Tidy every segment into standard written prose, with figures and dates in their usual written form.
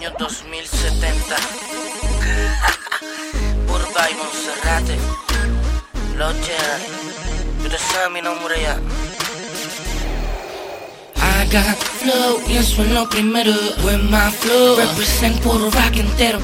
año 2070. Burba y Monserrate. Loche, tú te sabes mi nombre ya. I got flow, y eso es lo primero. With my flow, represent Puerto Rico entero.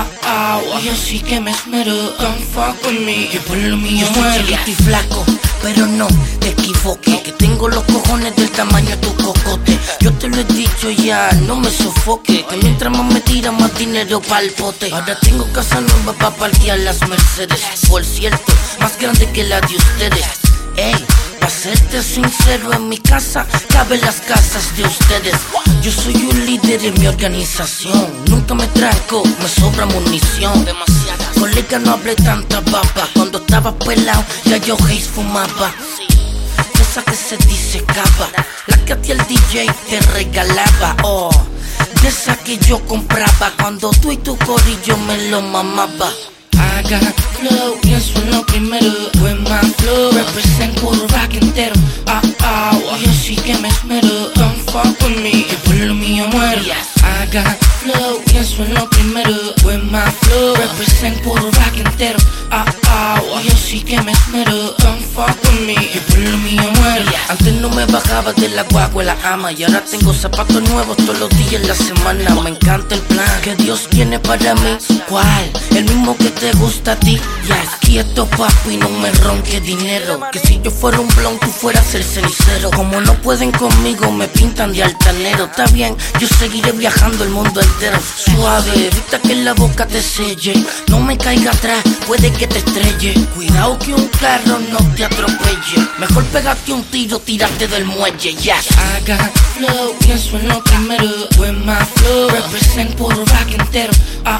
Yo sí que me esmero. Don't fuck with me, que por lo mío muero. Yo estoy flaco, pero no te equivoques, que tengo los cojones del tamaño de tu cocote. Yo te lo he dicho ya, no me sofoque, que mientras más me tira más dinero pa'l pote. Ahora tengo casa nueva pa' parquear las Mercedes, por cierto, más grande que la de ustedes. Ey, pa' serte sincero, en mi casa caben las casas de ustedes. Yo soy un líder en mi organización, nunca me tranco, me sobra munición. Demasiada. Colega, no hablé tanta baba, cuando estaba pelado ya yo haze fumaba. Esa que se dice cava, la que a ti el DJ te regalaba. Oh, de esa que yo compraba cuando tú y tu corillo me lo mamaba. I got flow, y eso es lo primero. With my flow, represent Puerto Rico entero. Yo sí que me esmero. Don't fuck with me, que por lo mío muero. I got flow, y eso es lo primero. With my flow, represent Puerto Rico entero. Yo sí que me esmero. Don't fuck with me, que por lo mío muero. Antes no me bajaba de la guagua la ama, y ahora tengo zapatos nuevos todos los días en la semana. Me encanta el plan que Dios tiene para mí. ¿Cuál? El mismo que te gusta a ti. Ya quieto papi, no me ronque dinero, que si yo fuera un blon tú fueras el cenicero. Como no pueden conmigo me pintan de altanero. Está bien, yo seguiré viajando el mundo entero. Suave, evita que la boca te selle, no me caiga atrás, puede que te estrelle. Cuidado que un carro no te atropelle, mejor pegarte un tiro, tirarte del muelle. Yes. I got flow, y eso es lo primero. With my flow, represent Puerto Rico entero.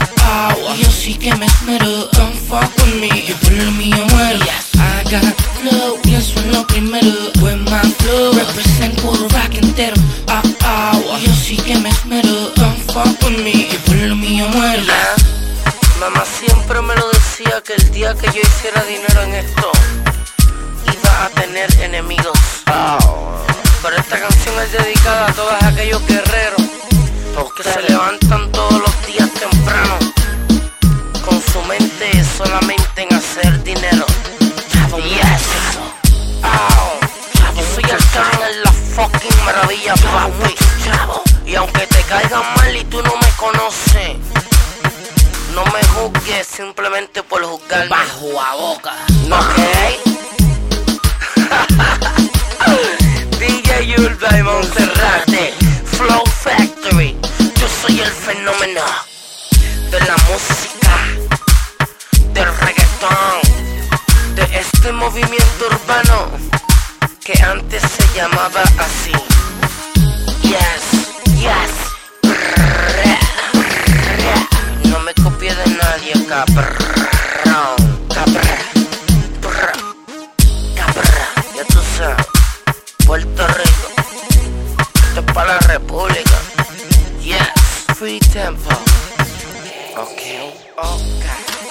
Yo sí que me esmero. Don't fuck with me, que por lo mío muero. I got flow, y eso es lo primero. With my flow, represent Puerto Rico entero. Yo sí que me esmero. Don't fuck with me, que por lo mío muero. Mamá siempre me lo decía, que el día que yo hiciera dinero en esto iba a tener enemigos. Pero esta canción es dedicada a todos aquellos guerreros que se levantan todos los días temprano con su mente solamente en hacer dinero. Yes. Yo soy el can en la fucking maravilla, papi. Y aunque te caigan mal y tú no me conoces, no me juzgues simplemente por juzgarme bajo a boca. ¿Ok? DJ Burba y Monserrate, Flow Factory. Yo soy el fenómeno de la música, del reggaetón, de este movimiento urbano que antes se llamaba así. Yes, yes. No me copié de nadie, cabrón. Ya tú sabes, Puerto Rico, esto es para la República. Yes, free tempo. Okay.